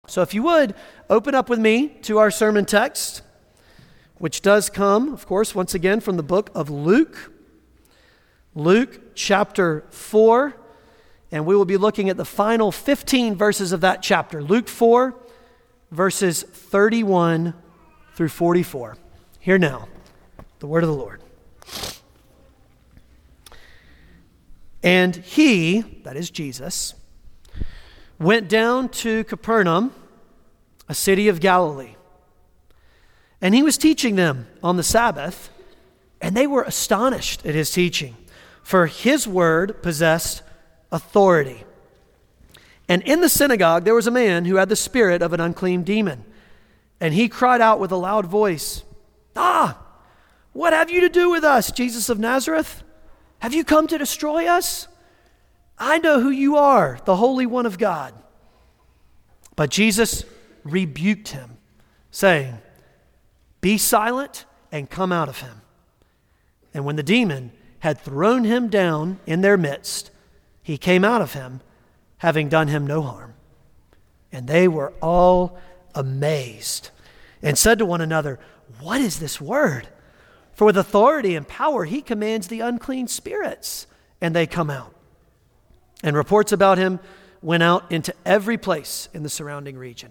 So if you would, open up with me to our sermon text, which does come, of course, once again from the book of Luke. Luke chapter 4, and we will be looking at the final 15 verses of that chapter. Luke 4, verses 31 through 44. Hear now the word of the Lord. And he, that is Jesus, went down to Capernaum, a city of Galilee. And he was teaching them on the Sabbath, and they were astonished at his teaching, for his word possessed authority. And in the synagogue there was a man who had the spirit of an unclean demon. And he cried out with a loud voice, "Ah, what have you to do with us, Jesus of Nazareth? Have you come to destroy us? I know who you are, the Holy One of God." But Jesus rebuked him, saying, "Be silent and come out of him." And when the demon had thrown him down in their midst, he came out of him, having done him no harm. And they were all amazed and said to one another, "What is this word? For with authority and power he commands the unclean spirits, and they come out." And reports about him went out into every place in the surrounding region.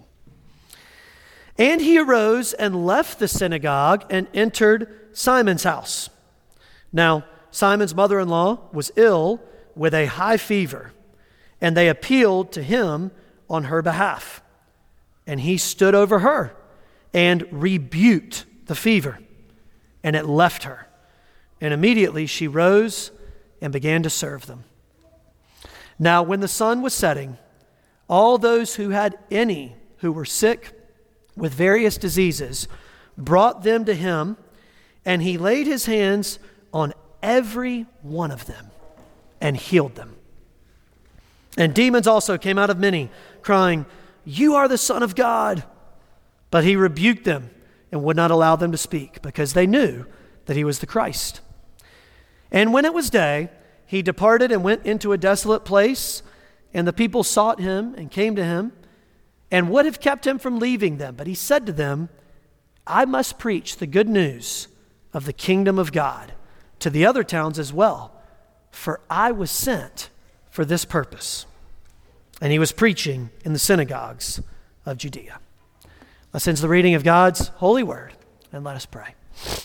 And he arose and left the synagogue and entered Simon's house. Now, Simon's mother-in-law was ill with a high fever, and they appealed to him on her behalf. And he stood over her and rebuked the fever, and it left her. And immediately she rose and began to serve them. Now, when the sun was setting, all those who had any who were sick with various diseases brought them to him, and he laid his hands on every one of them and healed them. And demons also came out of many, crying, "You are the Son of God." But he rebuked them and would not allow them to speak, because they knew that he was the Christ. And when it was day, he departed and went into a desolate place, and the people sought him and came to him, and would have kept him from leaving them. But he said to them, "I must preach the good news of the kingdom of God to the other towns as well, for I was sent for this purpose." And he was preaching in the synagogues of Judea. Let's end the reading of God's holy word, and let us pray.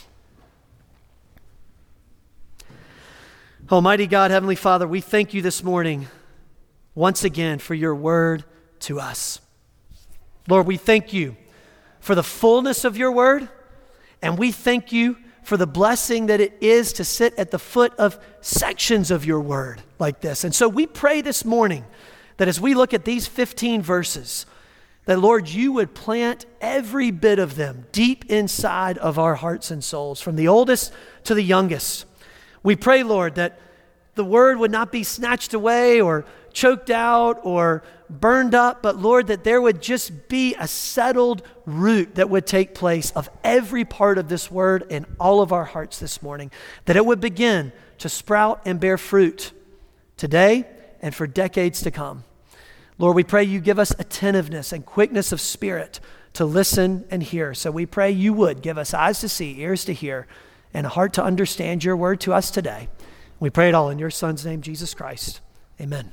Almighty God, Heavenly Father, we thank you this morning once again for your word to us. Lord, we thank you for the fullness of your word, and we thank you for the blessing that it is to sit at the foot of sections of your word like this. And so we pray this morning that as we look at these 15 verses, that Lord, you would plant every bit of them deep inside of our hearts and souls, from the oldest to the youngest. We pray, Lord, that the word would not be snatched away or choked out or burned up, but Lord, that there would just be a settled root that would take place of every part of this word in all of our hearts this morning, that it would begin to sprout and bear fruit today and for decades to come. Lord, we pray you give us attentiveness and quickness of spirit to listen and hear. So we pray you would give us eyes to see, ears to hear, and a heart to understand your word to us today. We pray it all in your Son's name, Jesus Christ. Amen.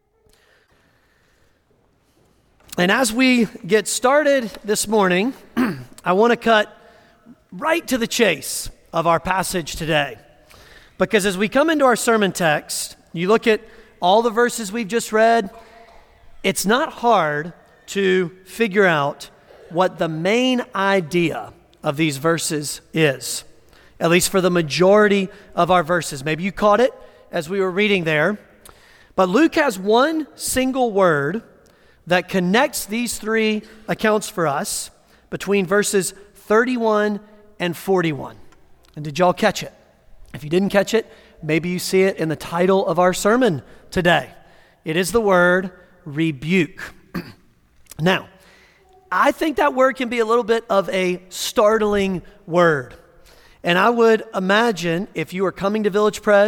And as we get started this morning, I want to cut right to the chase of our passage today. Because as we come into our sermon text, you look at all the verses we've just read, it's not hard to figure out what the main idea of these verses is, at least for the majority of our verses. Maybe you caught it as we were reading there, but Luke has one single word that connects these three accounts for us between verses 31 and 41. And did y'all catch it? If you didn't catch it, maybe you see it in the title of our sermon today. It is the word rebuke. Now, I think that word can be a little bit of a startling word. And I would imagine if you were coming to Village Pres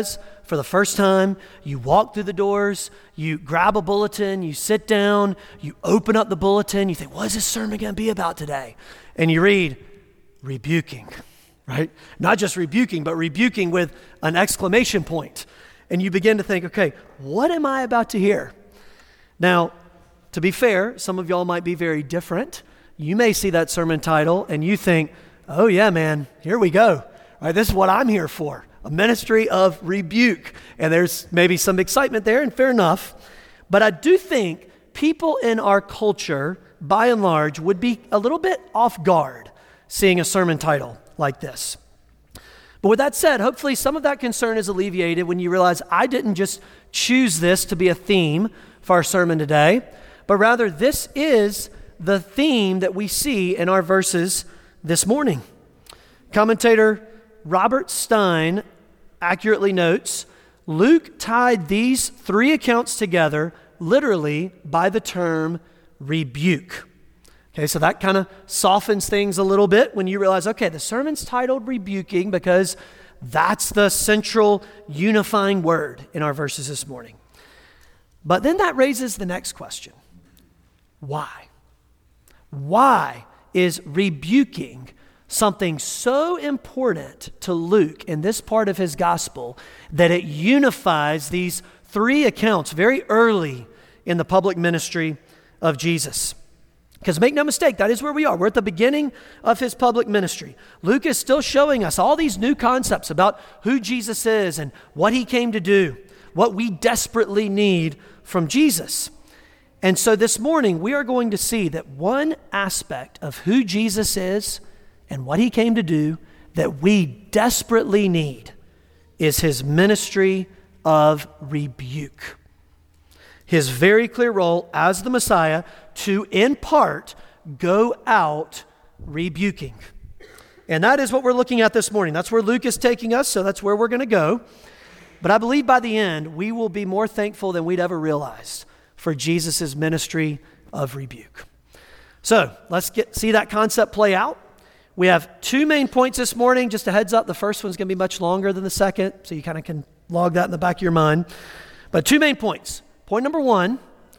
for the first time, you walk through the doors, you grab a bulletin, you sit down, you open up the bulletin, you think, what is this sermon going to be about today? And you read, rebuking, right? Not just rebuking, but rebuking with an exclamation point. And you begin to think, okay, what am I about to hear? Now, to be fair, some of y'all might be very different. You may see that sermon title and you think, oh yeah, man, here we go. Right, this is what I'm here for, a ministry of rebuke. And there's maybe some excitement there, and fair enough. But I do think people in our culture, by and large, would be a little bit off guard seeing a sermon title like this. But with that said, hopefully some of that concern is alleviated when you realize I didn't just choose this to be a theme for our sermon today, but rather this is the theme that we see in our verses this morning. Commentator Robert Stein accurately notes, Luke tied these three accounts together literally by the term rebuke. Okay, so that kind of softens things a little bit when you realize, okay, the sermon's titled rebuking because that's the central unifying word in our verses this morning. But then that raises the next question. Why? Why is rebuking something so important to Luke in this part of his gospel that it unifies these three accounts very early in the public ministry of Jesus? Because make no mistake, that is where we are. We're at the beginning of his public ministry. Luke is still showing us all these new concepts about who Jesus is and what he came to do, what we desperately need from Jesus. And so this morning, we are going to see that one aspect of who Jesus is and what he came to do that we desperately need is his ministry of rebuke. His very clear role as the Messiah to, in part, go out rebuking. And that is what we're looking at this morning. That's where Luke is taking us, so that's where we're going to go. But I believe by the end, we will be more thankful than we'd ever realized for Jesus' ministry of rebuke. So let's see that concept play out. We have two main points this morning. Just a heads up, the first one's going to be much longer than the second, so you kind of can log that in the back of your mind. But two main points. Point number one,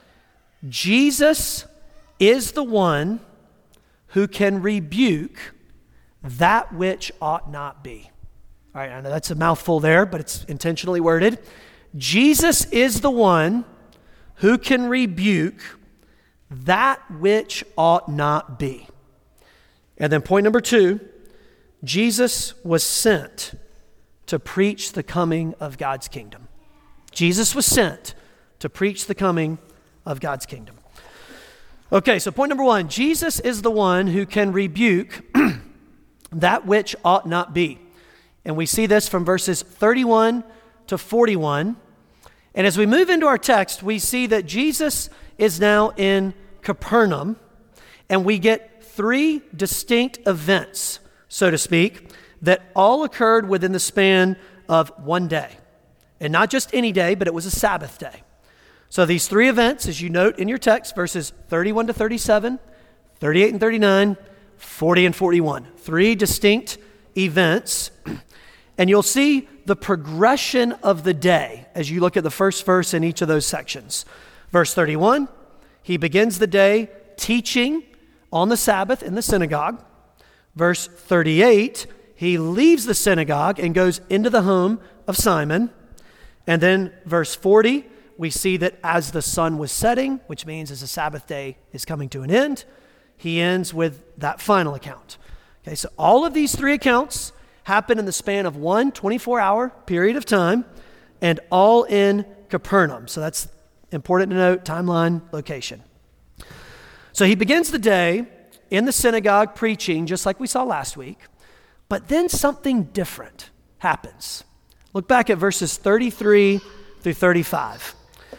Jesus is the one who can rebuke that which ought not be. All right, I know that's a mouthful there, but it's intentionally worded. Jesus is the one who can rebuke that which ought not be. And then point number two, Jesus was sent to preach the coming of God's kingdom. Jesus was sent to preach the coming of God's kingdom. Okay, so point number one, Jesus is the one who can rebuke that which ought not be. And we see this from verses 31 to 41. And as we move into our text, we see that Jesus is now in Capernaum, and we get three distinct events, so to speak, that all occurred within the span of one day. And not just any day, but it was a Sabbath day. So these three events, as you note in your text, verses 31 to 37, 38 and 39, 40 and 41. Three distinct events. And you'll see the progression of the day as you look at the first verse in each of those sections. Verse 31, he begins the day teaching on the Sabbath in the synagogue. Verse 38, he leaves the synagogue and goes into the home of Simon. And then verse 40, we see that as the sun was setting, which means as the Sabbath day is coming to an end, he ends with that final account. Okay, so all of these three accounts happen in the span of one 24-hour period of time, and all in Capernaum. So that's important to note, timeline, location. So he begins the day in the synagogue preaching, just like we saw last week, but then something different happens. Look back at verses 33 through 35.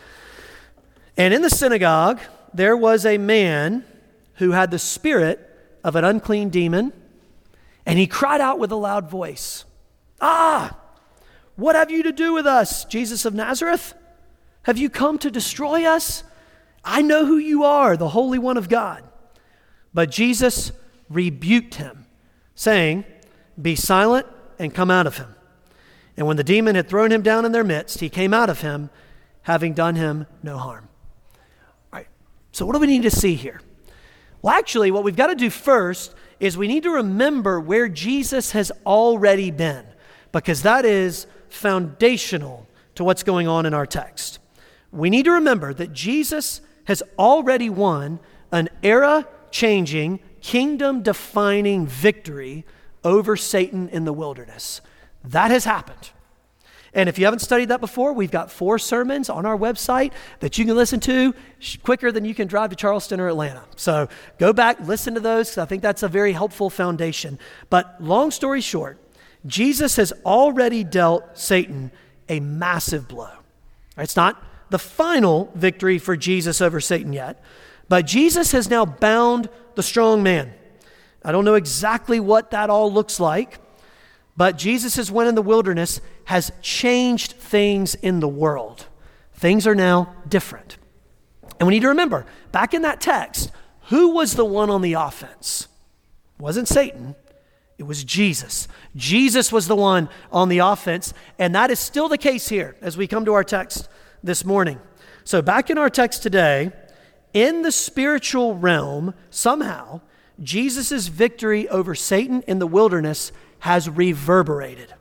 And in the synagogue, there was a man who had the spirit of an unclean demon, and he cried out with a loud voice, "Ah, what have you to do with us, Jesus of Nazareth? Have you come to destroy us? I know who you are, the Holy One of God." But Jesus rebuked him, saying, "Be silent and come out of him." And when the demon had thrown him down in their midst, he came out of him, having done him no harm. All right, so what do we need to see here? Well, actually, what we've got to do first is we need to remember where Jesus has already been, because that is foundational to what's going on in our text. We need to remember that Jesus has already won an era-changing, kingdom-defining victory over Satan in the wilderness. That has happened. And if you haven't studied that before, we've got 4 sermons on our website that you can listen to quicker than you can drive to Charleston or Atlanta. So go back, listen to those, because I think that's a very helpful foundation. But long story short, Jesus has already dealt Satan a massive blow. It's not the final victory for Jesus over Satan yet, but Jesus has now bound the strong man. I don't know exactly what that all looks like, but Jesus' win in the wilderness has changed things in the world. Things are now different. And we need to remember, back in that text, who was the one on the offense? It wasn't Satan. It was Jesus. Jesus was the one on the offense, and that is still the case here as we come to our text this morning. So back in our text today, in the spiritual realm, somehow, Jesus' victory over Satan in the wilderness has reverberated.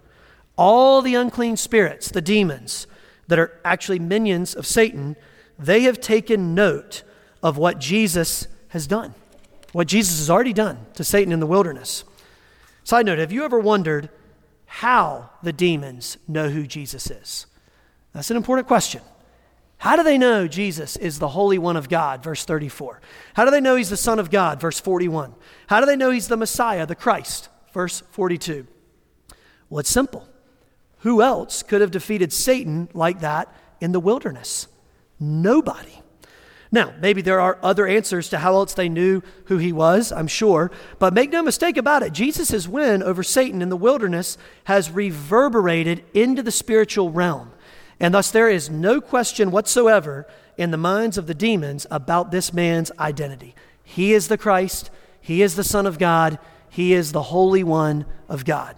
All the unclean spirits, the demons that are actually minions of Satan, they have taken note of what Jesus has done, what Jesus has already done to Satan in the wilderness. Side note, have you ever wondered how the demons know who Jesus is? That's an important question. How do they know Jesus is the Holy One of God, verse 34? How do they know he's the Son of God, verse 41? How do they know he's the Messiah, the Christ, verse 42? Well, it's simple. Who else could have defeated Satan like that in the wilderness? Nobody. Now, maybe there are other answers to how else they knew who he was, I'm sure, but make no mistake about it, Jesus' win over Satan in the wilderness has reverberated into the spiritual realm. And thus there is no question whatsoever in the minds of the demons about this man's identity. He is the Christ. He is the Son of God. He is the Holy One of God.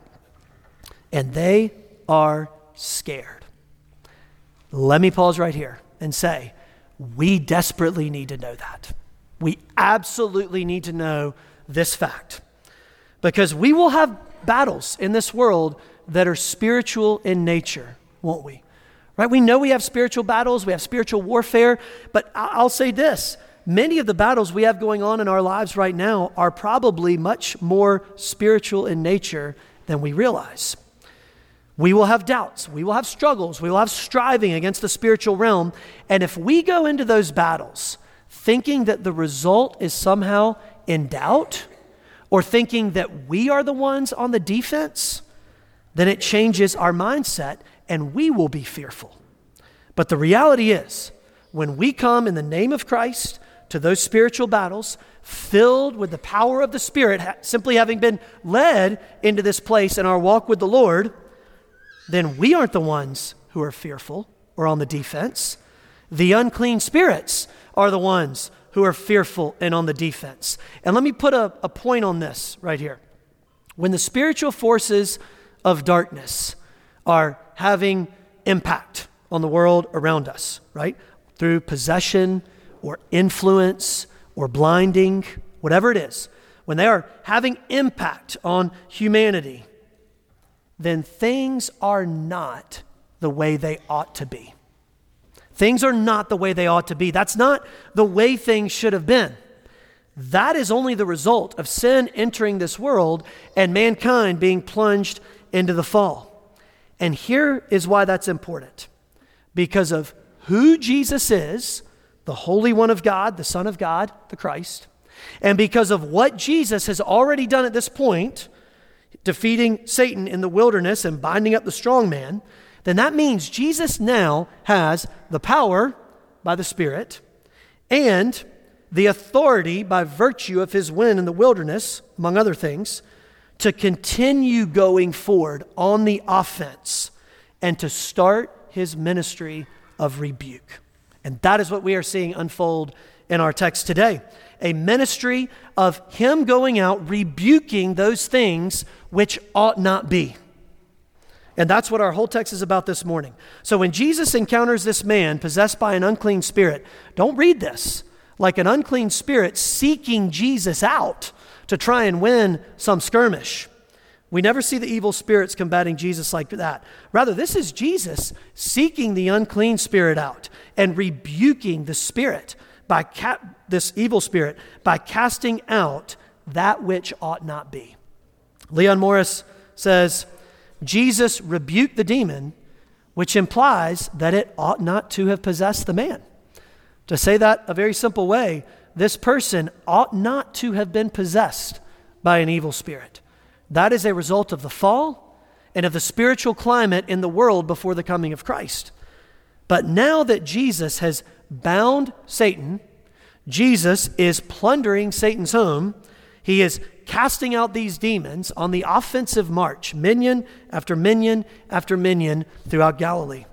And they are scared. Let me pause right here and say, we desperately need to know that. We absolutely need to know this fact. Because we will have battles in this world that are spiritual in nature, won't we? Right? We know we have spiritual battles, we have spiritual warfare, but I'll say this, many of the battles we have going on in our lives right now are probably much more spiritual in nature than we realize. We will have doubts, we will have struggles, we will have striving against the spiritual realm, and if we go into those battles thinking that the result is somehow in doubt, or thinking that we are the ones on the defense, then it changes our mindset and we will be fearful. But the reality is, when we come in the name of Christ to those spiritual battles, filled with the power of the Spirit, simply having been led into this place in our walk with the Lord, then we aren't the ones who are fearful or on the defense. The unclean spirits are the ones who are fearful and on the defense. And let me put a point on this right here. When the spiritual forces of darkness are having impact on the world around us, right? Through possession or influence or blinding, whatever it is, when they are having impact on humanity, then things are not the way they ought to be. Things are not the way they ought to be. That's not the way things should have been. That is only the result of sin entering this world and mankind being plunged into the fall. And here is why that's important. Because of who Jesus is, the Holy One of God, the Son of God, the Christ, and because of what Jesus has already done at this point, defeating Satan in the wilderness and binding up the strong man, then that means Jesus now has the power by the Spirit and the authority by virtue of his win in the wilderness, among other things, to continue going forward on the offense and to start his ministry of rebuke. And that is what we are seeing unfold in our text today. A ministry of him going out rebuking those things which ought not be. And that's what our whole text is about this morning. So when Jesus encounters this man possessed by an unclean spirit, don't read this like an unclean spirit seeking Jesus out to try and win some skirmish. We never see the evil spirits combating Jesus like that. Rather, this is Jesus seeking the unclean spirit out and rebuking the spirit this evil spirit by casting out that which ought not be. Leon Morris says, Jesus rebuked the demon, which implies that it ought not to have possessed the man. To say that a very simple way, this person ought not to have been possessed by an evil spirit. That is a result of the fall and of the spiritual climate in the world before the coming of Christ. But now that Jesus has bound Satan, Jesus is plundering Satan's home. He is casting out these demons on the offensive march, minion after minion after minion throughout Galilee.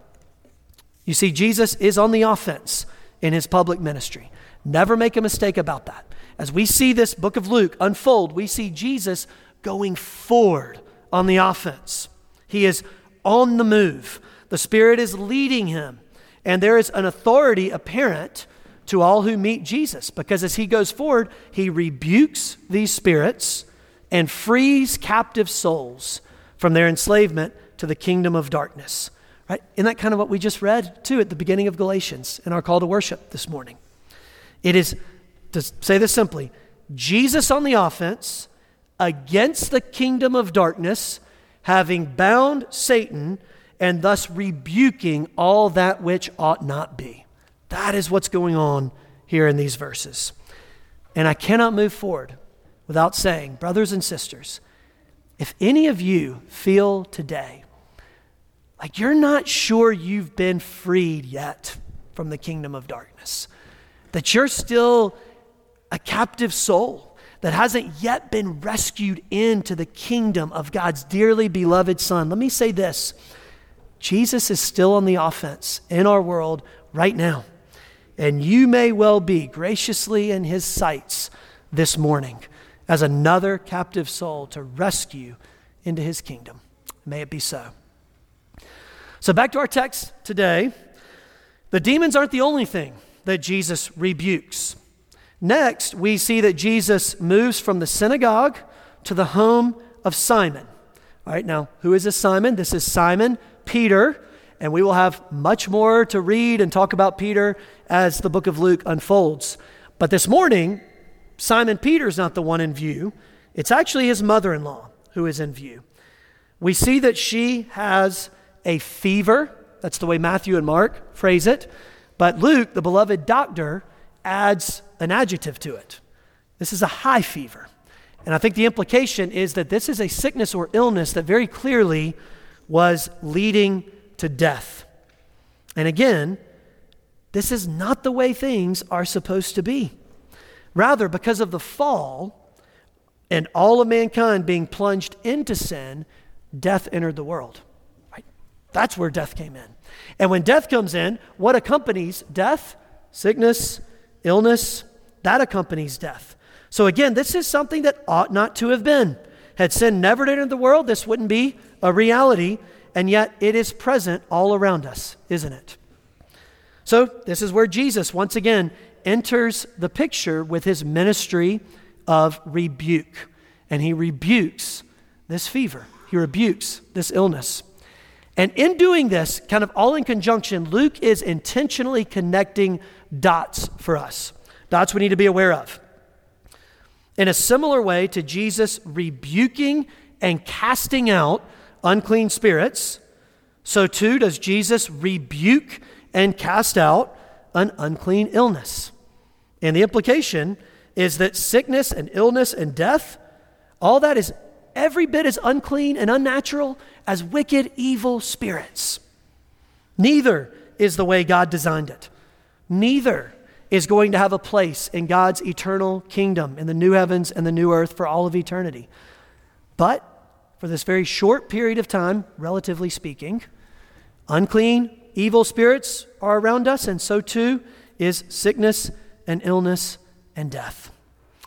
You see, Jesus is on the offense in his public ministry. Never make a mistake about that. As we see this book of Luke unfold, we see Jesus going forward on the offense. He is on the move. The Spirit is leading him. And there is an authority apparent to all who meet Jesus, because as he goes forward, he rebukes these spirits and frees captive souls from their enslavement to the kingdom of darkness. Right? Isn't that kind of what we just read too at the beginning of Galatians in our call to worship this morning? It is, to say this simply, Jesus on the offense against the kingdom of darkness, having bound Satan and thus rebuking all that which ought not be. That is what's going on here in these verses. And I cannot move forward without saying, brothers and sisters, if any of you feel today like you're not sure you've been freed yet from the kingdom of darkness, that you're still a captive soul that hasn't yet been rescued into the kingdom of God's dearly beloved Son, let me say this: Jesus is still on the offense in our world right now. And you may well be graciously in his sights this morning as another captive soul to rescue into his kingdom. May it be so. So back to our text today. The demons aren't the only thing that Jesus rebukes. Next, we see that Jesus moves from the synagogue to the home of Simon. All right, now, who is this Simon? This is Simon Peter. And we will have much more to read and talk about Peter as the book of Luke unfolds. But this morning, Simon Peter is not the one in view. It's actually his mother-in-law who is in view. We see that she has a fever. That's the way Matthew and Mark phrase it. But Luke, the beloved doctor, adds an adjective to it. This is a high fever. And I think the implication is that this is a sickness or illness that very clearly was leading to death. And again, this is not the way things are supposed to be. Rather, because of the fall and all of mankind being plunged into sin, death entered the world. Right? That's where death came in. And when death comes in, what accompanies death? Sickness, illness, that accompanies death. So again, this is something that ought not to have been. Had sin never entered the world, this wouldn't be a reality. And yet it is present all around us, isn't it? So this is where Jesus once again enters the picture with his ministry of rebuke. And he rebukes this fever. He rebukes this illness. And in doing this, kind of all in conjunction, Luke is intentionally connecting dots for us. Dots we need to be aware of. In a similar way to Jesus rebuking and casting out unclean spirits, so too does Jesus rebuke and cast out an unclean illness. And the implication is that sickness and illness and death, all that is every bit as unclean and unnatural as wicked, evil spirits. Neither is the way God designed it. Neither is going to have a place in God's eternal kingdom in the new heavens and the new earth for all of eternity. But for this very short period of time, relatively speaking, unclean, evil spirits are around us, and so too is sickness and illness and death.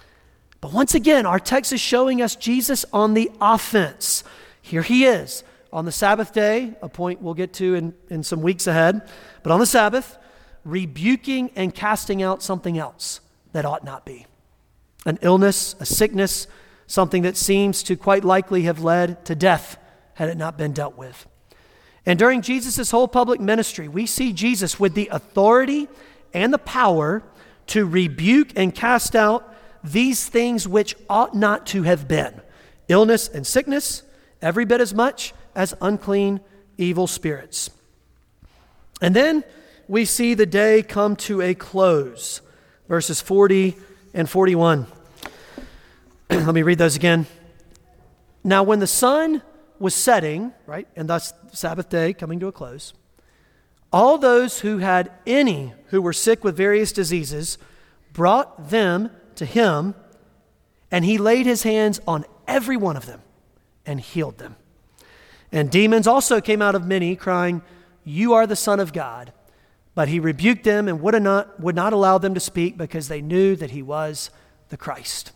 But once again, our text is showing us Jesus on the offense. Here he is, on the Sabbath day, a point we'll get to in some weeks ahead, but on the Sabbath, rebuking and casting out something else that ought not be. An illness, a sickness, something that seems to quite likely have led to death had it not been dealt with. And during Jesus' whole public ministry, we see Jesus with the authority and the power to rebuke and cast out these things which ought not to have been. Illness and sickness, every bit as much as unclean, evil spirits. And then we see the day come to a close. Verses 40 and 41. Let me read those again. Now when the sun was setting, right, and thus the Sabbath day coming to a close, all those who had any who were sick with various diseases brought them to him, and he laid his hands on every one of them and healed them. And demons also came out of many, crying, "You are the Son of God." But he rebuked them and would not allow them to speak, because they knew that he was the Christ.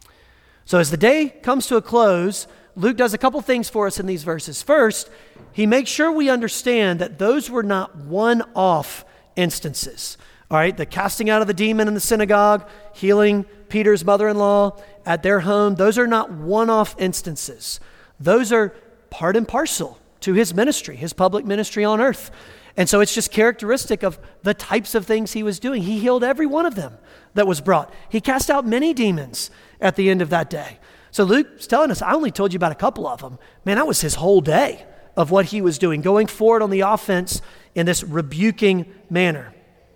So as the day comes to a close, Luke does a couple things for us in these verses. First, he makes sure we understand that those were not one-off instances. All right, the casting out of the demon in the synagogue, healing Peter's mother-in-law at their home, those are not one-off instances. Those are part and parcel to his ministry, his public ministry on earth. And so it's just characteristic of the types of things he was doing. He healed every one of them that was brought. He cast out many demons at the end of that day. So Luke's telling us, I only told you about a couple of them. Man, that was his whole day of what he was doing, going forward on the offense in this rebuking manner.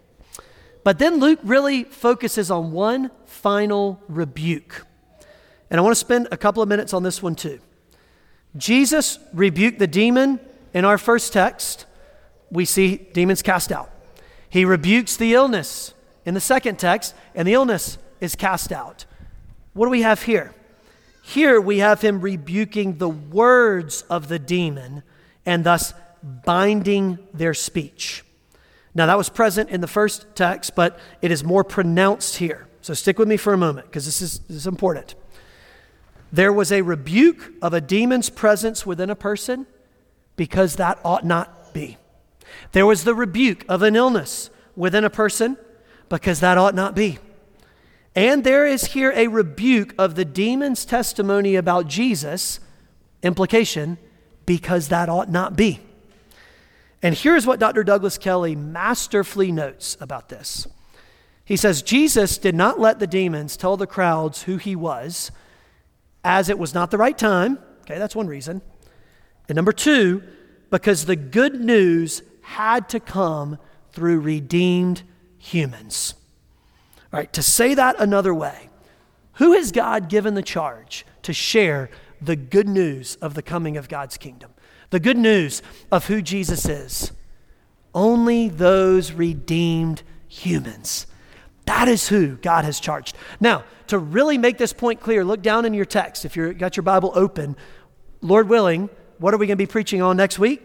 But then Luke really focuses on one final rebuke. And I want to spend a couple of minutes on this one too. Jesus rebuked the demon in our first text. We see demons cast out. He rebukes the illness in the second text, and the illness is cast out. What do we have here? Here we have him rebuking the words of the demon and thus binding their speech. Now that was present in the first text, but it is more pronounced here. So stick with me for a moment, because this is important. There was a rebuke of a demon's presence within a person, because that ought not be. There was the rebuke of an illness within a person, because that ought not be. And there is here a rebuke of the demon's testimony about Jesus, implication, because that ought not be. And here's what Dr. Douglas Kelly masterfully notes about this. He says, Jesus did not let the demons tell the crowds who he was, as it was not the right time. Okay, that's one reason. And number two, because the good news had to come through redeemed humans. All right, to say that another way, who has God given the charge to share the good news of the coming of God's kingdom? The good news of who Jesus is? Only those redeemed humans. That is who God has charged. Now, to really make this point clear, look down in your text. If you've got your Bible open, Lord willing, what are we going to be preaching on next week?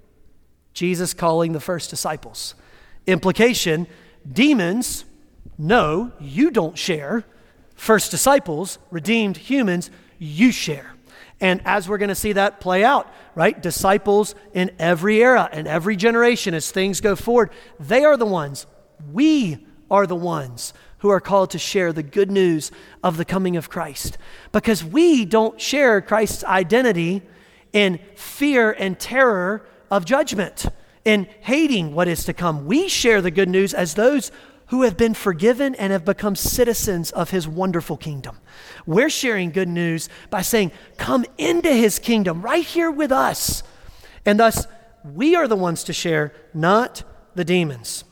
Jesus calling the first disciples. Implication, demons, no, you don't share. First disciples, redeemed humans, you share. And as we're going to see that play out, right? Disciples in every era and every generation as things go forward, they are the ones, we are the ones who are called to share the good news of the coming of Christ. Because we don't share Christ's identity in fear and terror of judgment, in hating what is to come. We share the good news as those who have been forgiven and have become citizens of his wonderful kingdom. We're sharing good news by saying, come into his kingdom right here with us. And thus, we are the ones to share, not the demons.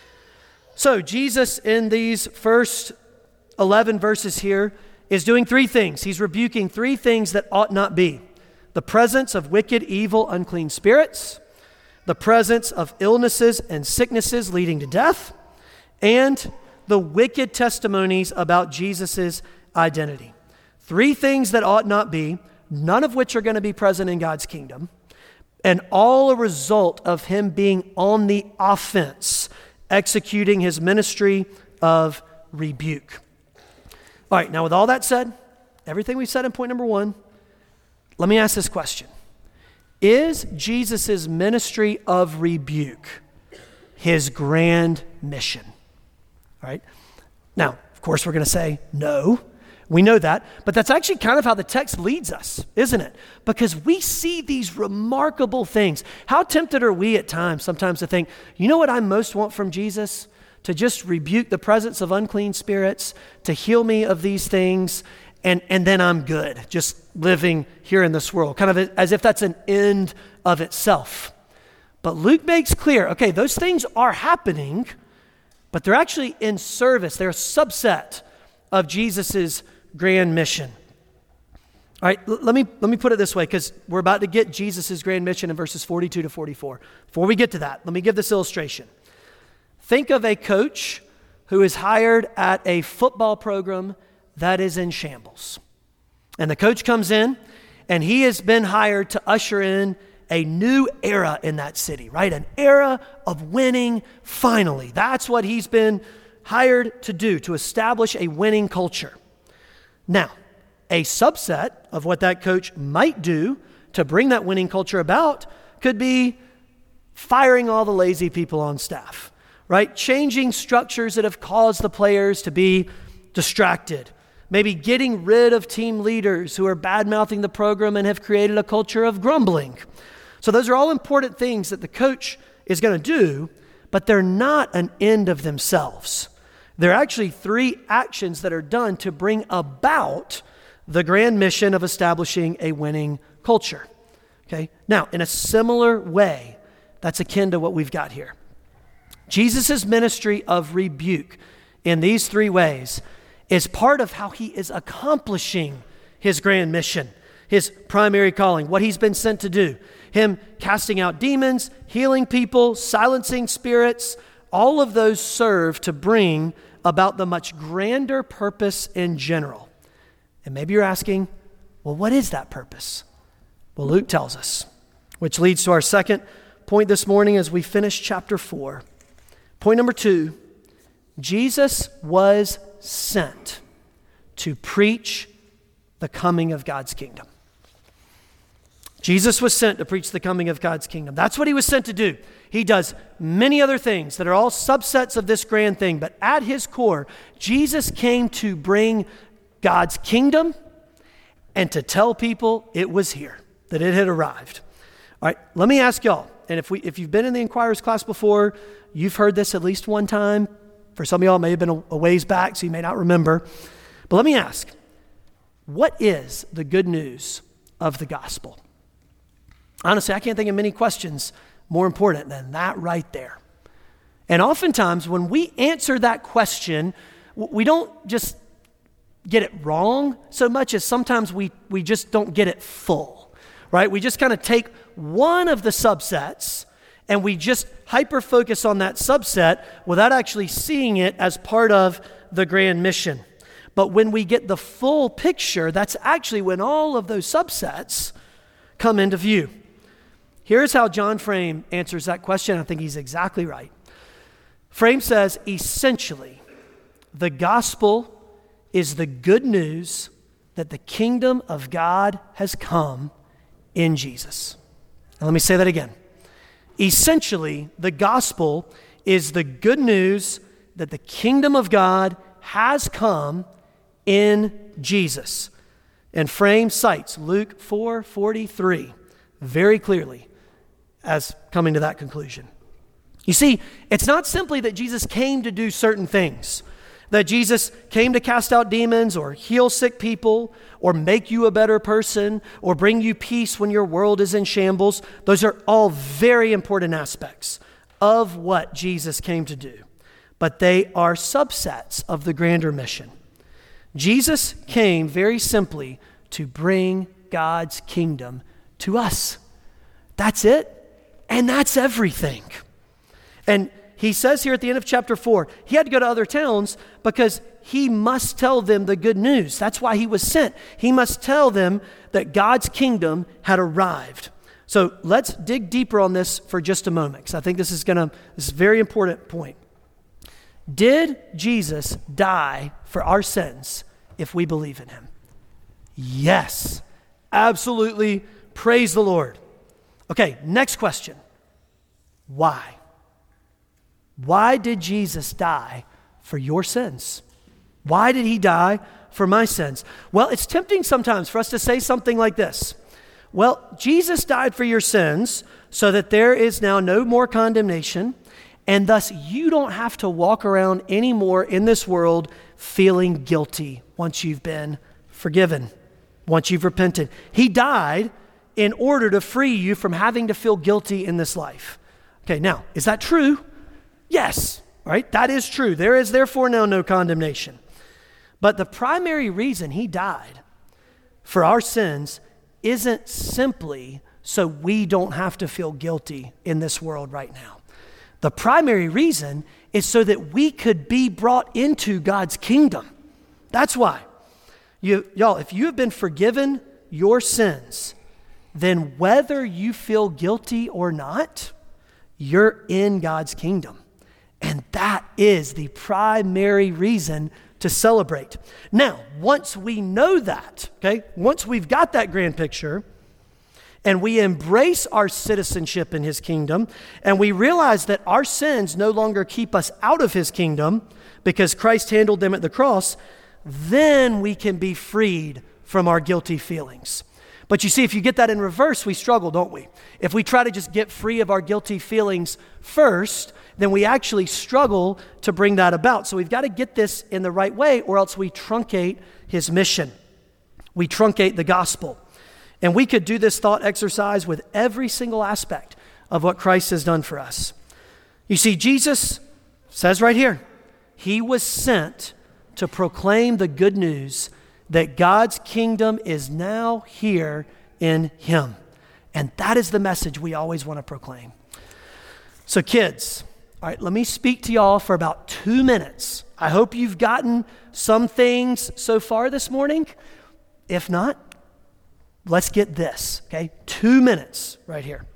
So Jesus, in these first 11 verses here, is doing three things. He's rebuking three things that ought not be. The presence of wicked, evil, unclean spirits, the presence of illnesses and sicknesses leading to death, and the wicked testimonies about Jesus' identity. Three things that ought not be, none of which are going to be present in God's kingdom, and all a result of him being on the offense, executing his ministry of rebuke. All right, now with all that said, everything we said in point number one, let me ask this question. Is Jesus' ministry of rebuke his grand mission? All right. Now, of course, we're going to say no. We know that, but that's actually kind of how the text leads us, isn't it? Because we see these remarkable things. How tempted are we at times sometimes to think, you know what I most want from Jesus? To just rebuke the presence of unclean spirits, to heal me of these things, and then I'm good, just living here in this world, kind of as if that's an end of itself. But Luke makes clear, okay, those things are happening, but they're actually in service. They're a subset of Jesus's grand mission. All right, let me put it this way, because we're about to get Jesus' grand mission in verses 42 to 44. Before we get to that, let me give this illustration. Think of a coach who is hired at a football program that is in shambles. And the coach comes in, and he has been hired to usher in a new era in that city, right? An era of winning, finally. That's what he's been hired to do, to establish a winning culture. Now, a subset of what that coach might do to bring that winning culture about could be firing all the lazy people on staff, right? Changing structures that have caused the players to be distracted. Maybe getting rid of team leaders who are bad-mouthing the program and have created a culture of grumbling. So those are all important things that the coach is going to do, but they're not an end of themselves. They're actually three actions that are done to bring about the grand mission of establishing a winning culture. Okay? Now, in a similar way, that's akin to what we've got here. Jesus' ministry of rebuke in these three ways is part of how he is accomplishing his grand mission, his primary calling, what he's been sent to do. Him casting out demons, healing people, silencing spirits, all of those serve to bring about the much grander purpose in general. And maybe you're asking, well, what is that purpose? Well, Luke tells us, which leads to our second point this morning as we finish chapter 4. Point number 2, Jesus was sent to preach the coming of God's kingdom. Jesus was sent to preach the coming of God's kingdom. That's what he was sent to do. He does many other things that are all subsets of this grand thing, but at his core, Jesus came to bring God's kingdom and to tell people it was here, that it had arrived. All right, let me ask y'all, and if you've been in the Inquirer's class before, you've heard this at least one time. For some of y'all, it may have been a ways back, so you may not remember. But let me ask, what is the good news of the gospel? Honestly, I can't think of many questions more important than that right there. And oftentimes, when we answer that question, we don't just get it wrong so much as sometimes we just don't get it full, right? We just kind of take one of the subsets and we just hyper-focus on that subset without actually seeing it as part of the grand mission. But when we get the full picture, that's actually when all of those subsets come into view. Here's how John Frame answers that question. I think he's exactly right. Frame says, essentially, the gospel is the good news that the kingdom of God has come in Jesus. Now, let me say that again. Essentially, the gospel is the good news that the kingdom of God has come in Jesus. And Frame cites Luke 4:43 very clearly as coming to that conclusion. You see, it's not simply that Jesus came to do certain things, that Jesus came to cast out demons or heal sick people or make you a better person or bring you peace when your world is in shambles. Those are all very important aspects of what Jesus came to do, but they are subsets of the grander mission. Jesus came very simply to bring God's kingdom to us. That's it, and that's everything. And he says here at the end of chapter 4, he had to go to other towns because he must tell them the good news. That's why he was sent. He must tell them that God's kingdom had arrived. So let's dig deeper on this for just a moment, because I think this is a very important point. Did Jesus die for our sins if we believe in him? Yes, absolutely. Praise the Lord. Okay, next question. Why? Why did Jesus die for your sins? Why did he die for my sins? Well, it's tempting sometimes for us to say something like this. Well, Jesus died for your sins so that there is now no more condemnation, and thus you don't have to walk around anymore in this world feeling guilty once you've been forgiven, once you've repented. He died in order to free you from having to feel guilty in this life. Okay, now, is that true? Yes, right? That is true. There is therefore now no condemnation. But the primary reason he died for our sins isn't simply so we don't have to feel guilty in this world right now. The primary reason is so that we could be brought into God's kingdom. That's why. Y'all, if you have been forgiven your sins, then whether you feel guilty or not, you're in God's kingdom. And that is the primary reason to celebrate. Now, once we know that, okay, once we've got that grand picture, and we embrace our citizenship in his kingdom, and we realize that our sins no longer keep us out of his kingdom because Christ handled them at the cross, then we can be freed from our guilty feelings. But you see, if you get that in reverse, we struggle, don't we? If we try to just get free of our guilty feelings first, then we actually struggle to bring that about. So we've got to get this in the right way, or else we truncate his mission. We truncate the gospel. And we could do this thought exercise with every single aspect of what Christ has done for us. You see, Jesus says right here, he was sent to proclaim the good news that God's kingdom is now here in him. And that is the message we always want to proclaim. So kids, all right, let me speak to y'all for about 2 minutes. I hope you've gotten some things so far this morning. If not, let's get this, okay? 2 minutes right here.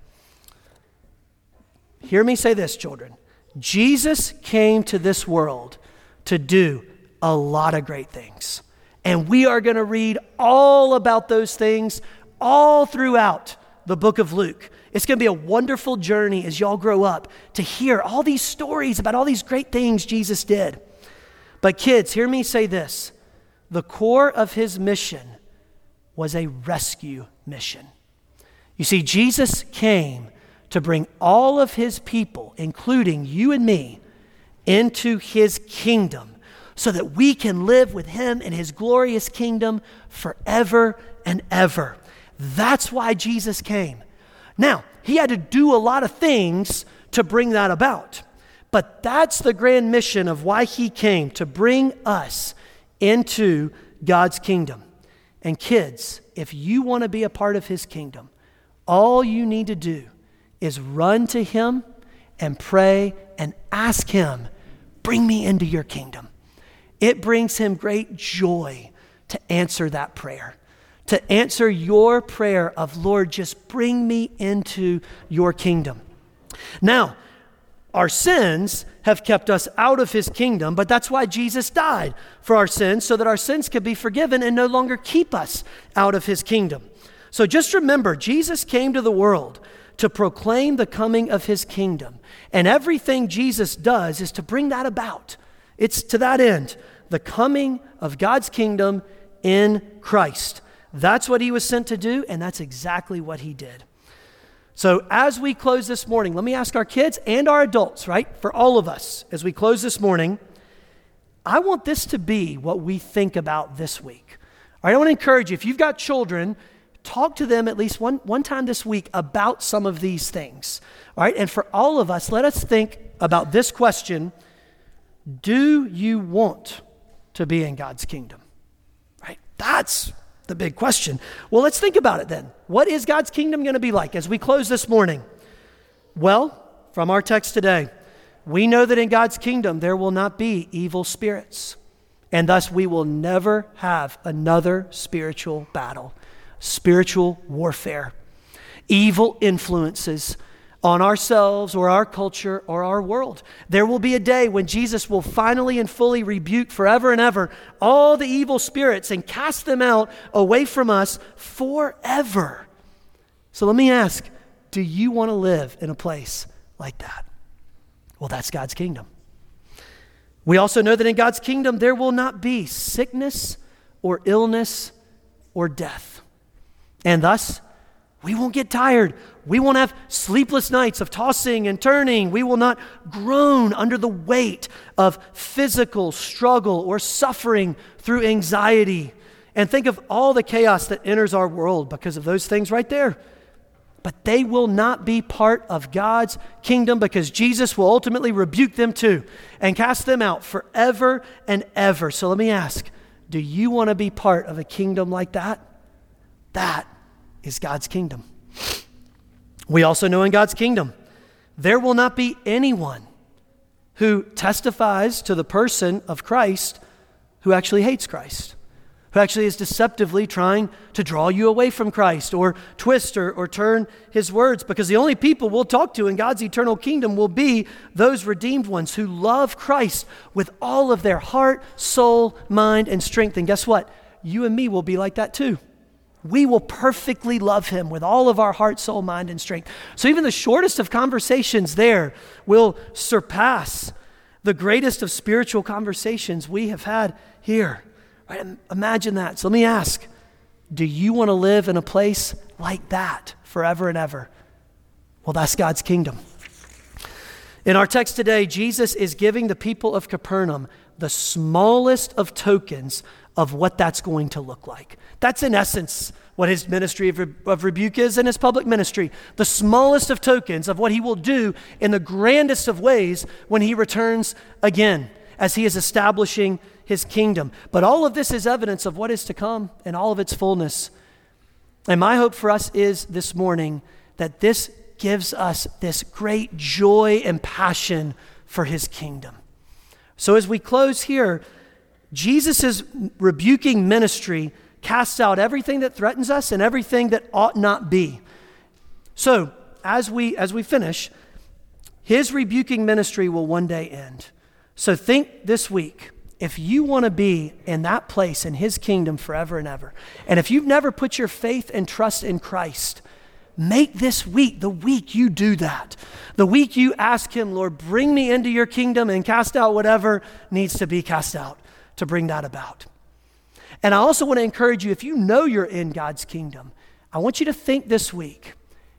Hear me say this, children. Jesus came to this world to do a lot of great things. And we are going to read all about those things all throughout the book of Luke. It's going to be a wonderful journey as y'all grow up to hear all these stories about all these great things Jesus did. But kids, hear me say this. The core of his mission was a rescue mission. You see, Jesus came to bring all of his people, including you and me, into his kingdom so that we can live with him in his glorious kingdom forever and ever. That's why Jesus came. Now, he had to do a lot of things to bring that about. But that's the grand mission of why he came, to bring us into God's kingdom. And kids, if you want to be a part of his kingdom, all you need to do is run to him and pray and ask him, bring me into your kingdom. It brings him great joy to answer that prayer, to answer your prayer of, Lord, just bring me into your kingdom. Now, our sins have kept us out of his kingdom, but that's why Jesus died for our sins, so that our sins could be forgiven and no longer keep us out of his kingdom. So just remember, Jesus came to the world to proclaim the coming of his kingdom. And everything Jesus does is to bring that about. It's to that end, the coming of God's kingdom in Christ. That's what he was sent to do, and that's exactly what he did. So as we close this morning, let me ask our kids and our adults, right? For all of us, as we close this morning, I want this to be what we think about this week. All right, I want to encourage you, if you've got children, talk to them at least one time this week about some of these things. All right, and for all of us, let us think about this question: do you want to be in God's kingdom? Right? That's the big question. Well, let's think about it then. What is God's kingdom going to be like as we close this morning? Well, from our text today, we know that in God's kingdom there will not be evil spirits, and thus we will never have another spiritual battle, spiritual warfare, evil influences on ourselves or our culture or our world. There will be a day when Jesus will finally and fully rebuke forever and ever all the evil spirits and cast them out away from us forever. So let me ask, do you want to live in a place like that? Well, that's God's kingdom. We also know that in God's kingdom, there will not be sickness or illness or death. And thus, we won't get tired. We won't have sleepless nights of tossing and turning. We will not groan under the weight of physical struggle or suffering through anxiety. And think of all the chaos that enters our world because of those things right there. But they will not be part of God's kingdom because Jesus will ultimately rebuke them too and cast them out forever and ever. So let me ask, do you want to be part of a kingdom like that? That is God's kingdom. We also know in God's kingdom, there will not be anyone who testifies to the person of Christ who actually hates Christ, who actually is deceptively trying to draw you away from Christ or twist or turn his words, because the only people we'll talk to in God's eternal kingdom will be those redeemed ones who love Christ with all of their heart, soul, mind, and strength. And guess what? You and me will be like that too. We will perfectly love him with all of our heart, soul, mind, and strength. So even the shortest of conversations there will surpass the greatest of spiritual conversations we have had here. Right? Imagine that. So let me ask, do you want to live in a place like that forever and ever? Well, that's God's kingdom. In our text today, Jesus is giving the people of Capernaum the smallest of tokens of what that's going to look like. That's in essence what his ministry of rebuke is in his public ministry. The smallest of tokens of what he will do in the grandest of ways when he returns again, as he is establishing his kingdom. But all of this is evidence of what is to come in all of its fullness. And my hope for us is this morning that this gives us this great joy and passion for his kingdom. So as we close here, Jesus' rebuking ministry casts out everything that threatens us and everything that ought not be. So as we finish, his rebuking ministry will one day end. So think this week, if you want to be in that place in his kingdom forever and ever, and if you've never put your faith and trust in Christ, make this week the week you do that. The week you ask him, Lord, bring me into your kingdom and cast out whatever needs to be cast out to bring that about. And I also want to encourage you, if you know you're in God's kingdom, I want you to think this week,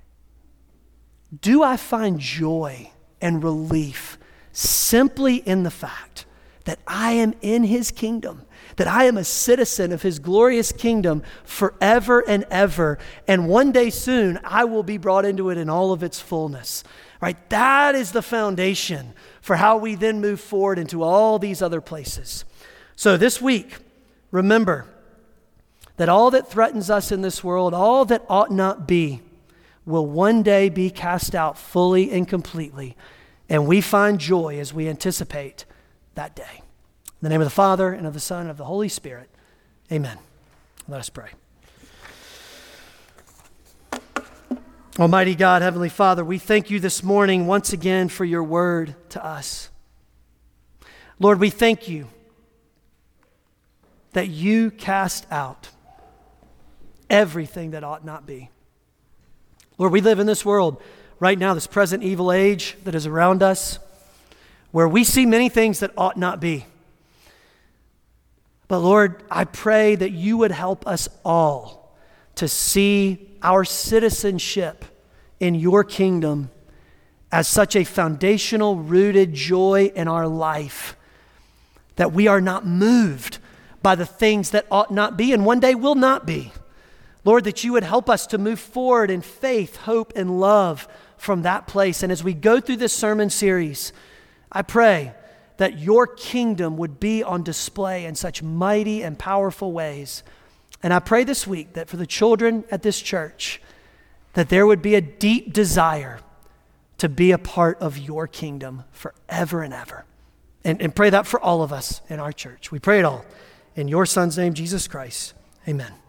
do I find joy and relief simply in the fact that I am in his kingdom, that I am a citizen of his glorious kingdom forever and ever, and one day soon I will be brought into it in all of its fullness, right? That is the foundation for how we then move forward into all these other places. So this week, remember that all that threatens us in this world, all that ought not be, will one day be cast out fully and completely, and we find joy as we anticipate that day. In the name of the Father, and of the Son, and of the Holy Spirit, amen. Let us pray. Almighty God, Heavenly Father, we thank you this morning once again for your word to us. Lord, we thank you that you cast out everything that ought not be. Lord, we live in this world right now, this present evil age that is around us, where we see many things that ought not be. But Lord, I pray that you would help us all to see our citizenship in your kingdom as such a foundational, rooted joy in our life, that we are not moved by the things that ought not be and one day will not be. Lord, that you would help us to move forward in faith, hope, and love from that place. And as we go through this sermon series, I pray that your kingdom would be on display in such mighty and powerful ways. And I pray this week that for the children at this church, that there would be a deep desire to be a part of your kingdom forever and ever. And pray that for all of us in our church. We pray it all in your Son's name, Jesus Christ. Amen.